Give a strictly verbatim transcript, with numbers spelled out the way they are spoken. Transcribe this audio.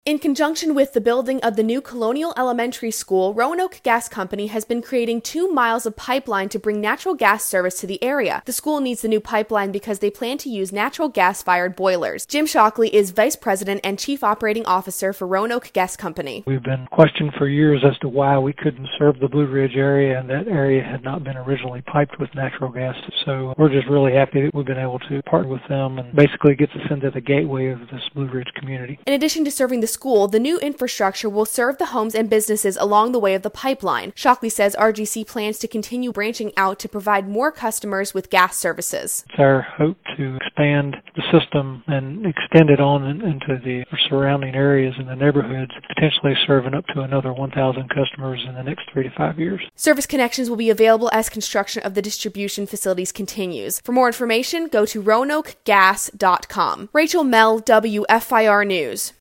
In conjunction with the building of the new Colonial Elementary School, Roanoke Gas Company has been creating two miles of pipeline to bring natural gas service to the area. The school needs the new pipeline because they plan to use natural gas-fired boilers. Jim Shockley is Vice President and Chief Operating Officer for Roanoke Gas Company. We've been questioned for years as to why we couldn't serve the Blue Ridge area, and that area had not been originally piped with natural gas. So we're just really happy that we've been able to partner with them and basically get us into the gateway of this Blue Ridge community. In addition to serving the school, the new infrastructure will serve the homes and businesses along the way of the pipeline. Shockley says R G C plans to continue branching out to provide more customers with gas services. It's our hope to expand the system and extend it on into the surrounding areas and the neighborhoods, potentially serving up to another one thousand customers in the next three to five years. Service connections will be available as construction of the distribution facilities continues. For more information, go to roanoke gas dot com. Rachel Mell, W F I R News.